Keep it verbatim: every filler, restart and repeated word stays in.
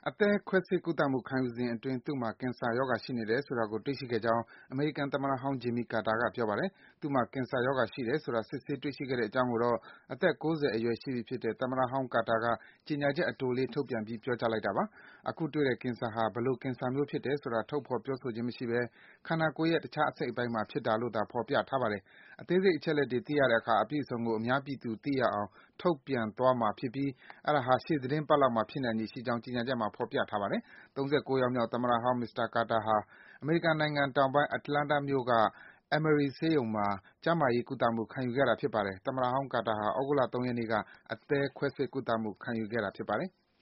အသည်းခွဲစိတ်ကုသမှုခံယူစဉ်အတွင်း သူ့မှာ ကင်ဆာရောဂါရှိနေတယ်ဆိုတာကို တွေ့ရှိခဲ့ကြောင်း အမေရိကန်သမ္မတဟောင်း Jimmy Carter က ပြောပါတယ်။ သူ့မှာ ကင်ဆာရောဂါရှိတယ်ဆိုတာ စစ်ဆေးတွေ့ရှိခဲ့တဲ့အကြောင်းကိုတော့ အသက် ၉၀ အရွယ်ရှိပြီဖြစ်တဲ့ သမ္မတဟောင်း Carter က ကြေညာချက်အတိုလေး ထုတ်ပြန်ပြီး ပြောကြားလိုက်တာပါ။ အခုတွေ့တဲ့ ကင်ဆာဟာ ဘယ်လို ကင်ဆာမျိုးဖြစ်တယ်ဆိုတာ ထုတ်ဖော် ပြောဆိုခြင်းမရှိဘဲ ခန္ဓာကိုယ်ရဲ့ တခြားအစိတ်အပိုင်းမှာ ဖြစ်တာလို့သာ ဖော်ပြထားပါတယ်။ အသေးစိတ် အချက်အလက်တွေ သိရတဲ့အခါ အပြည့်အစုံကို အများပြည်သူသိရအောင် ထုတ်ပြန်သွားမှာဖြစ်ပြီး အဲဒါဟာ ရှေ့သီတင်းပတ်လောက်မှာ ဖြစ်နိုင်ခြေရှိကြောင်း ကြေညာချက်မှာ ဖော်ပြထားပါတယ်။ ၃၉ ယောက်မြောက် သမ္မတဟောင်း မစ္စတာ Carter ဟာ အမေရိကန်နိုင်ငံတောင်ပိုင်း Atlanta မြို့က Emory ဆေးရုံမှာ ကျန်းမာရေးကုသမှု ခံယူခဲ့တာ ဖြစ်ပါတယ်။ သမ္မတဟောင်း Carter ဟာ သြဂုတ်လ ၃ ရက်နေ့က အသည်းခွဲစိတ်ကုသမှု ခံယူခဲ့တာ ဖြစ်ပါတယ်။